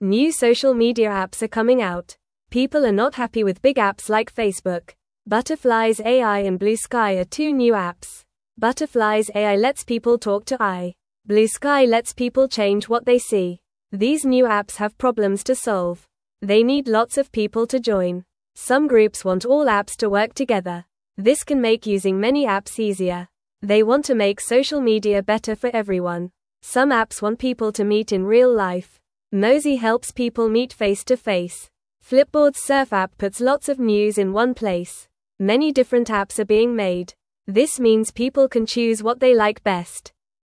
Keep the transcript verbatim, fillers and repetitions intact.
New social media apps are coming out. People are not happy with big apps like Facebook. Butterflies A I and Blue Sky are two new apps. Butterflies A I lets people talk to I. Blue Sky lets people change what they see. These new apps have problems to solve. They need lots of people to join. Some groups want all apps to work together. This can make using many apps easier. They want to make social media better for everyone. Some apps want people to meet in real life. Mozy helps people meet face to face. Flipboard's Surf app puts lots of news in one place. Many different apps are being made. This means people can choose what they like best.